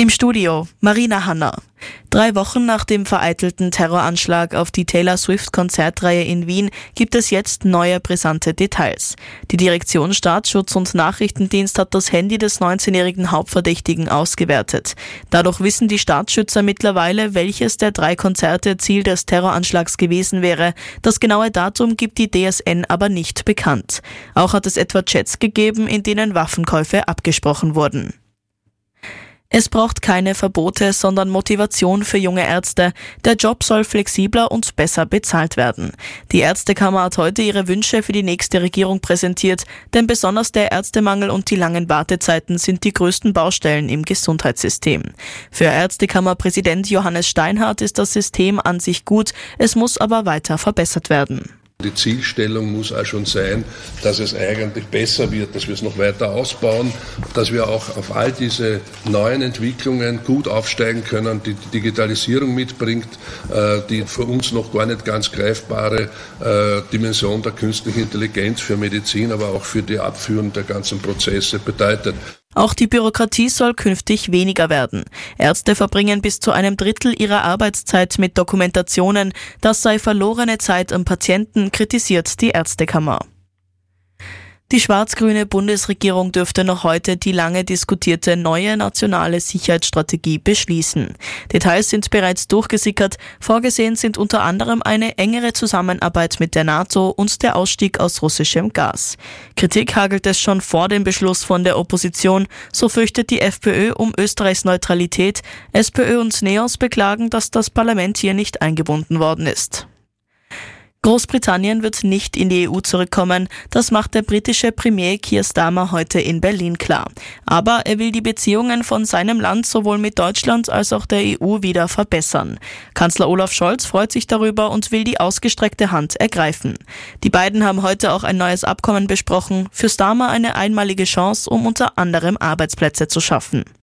Im Studio Marina Hanna. 3 Wochen nach dem vereitelten Terroranschlag auf die Taylor Swift-Konzertreihe in Wien gibt es jetzt neue brisante Details. Die Direktion Staatsschutz und Nachrichtendienst hat das Handy des 19-jährigen Hauptverdächtigen ausgewertet. Dadurch wissen die Staatsschützer mittlerweile, welches der 3 Konzerte Ziel des Terroranschlags gewesen wäre. Das genaue Datum gibt die DSN aber nicht bekannt. Auch hat es etwa Chats gegeben, in denen Waffenkäufe abgesprochen wurden. Es braucht keine Verbote, sondern Motivation für junge Ärzte. Der Job soll flexibler und besser bezahlt werden. Die Ärztekammer hat heute ihre Wünsche für die nächste Regierung präsentiert, denn besonders der Ärztemangel und die langen Wartezeiten sind die größten Baustellen im Gesundheitssystem. Für Ärztekammerpräsident Johannes Steinhardt ist das System an sich gut, es muss aber weiter verbessert werden. Die Zielstellung muss auch schon sein, dass es eigentlich besser wird, dass wir es noch weiter ausbauen, dass wir auch auf all diese neuen Entwicklungen gut aufsteigen können, die die Digitalisierung mitbringt, die für uns noch gar nicht ganz greifbare Dimension der künstlichen Intelligenz für Medizin, aber auch für die Abführung der ganzen Prozesse bedeutet. Auch die Bürokratie soll künftig weniger werden. Ärzte verbringen bis zu 1/3 ihrer Arbeitszeit mit Dokumentationen. Das sei verlorene Zeit am Patienten, kritisiert die Ärztekammer. Die schwarz-grüne Bundesregierung dürfte noch heute die lange diskutierte neue nationale Sicherheitsstrategie beschließen. Details sind bereits durchgesickert. Vorgesehen sind unter anderem eine engere Zusammenarbeit mit der NATO und der Ausstieg aus russischem Gas. Kritik hagelt es schon vor dem Beschluss von der Opposition. So fürchtet die FPÖ um Österreichs Neutralität. SPÖ und NEOS beklagen, dass das Parlament hier nicht eingebunden worden ist. Großbritannien wird nicht in die EU zurückkommen, das macht der britische Premier Keir Starmer heute in Berlin klar. Aber er will die Beziehungen von seinem Land sowohl mit Deutschland als auch der EU wieder verbessern. Kanzler Olaf Scholz freut sich darüber und will die ausgestreckte Hand ergreifen. Die beiden haben heute auch ein neues Abkommen besprochen, für Starmer eine einmalige Chance, um unter anderem Arbeitsplätze zu schaffen.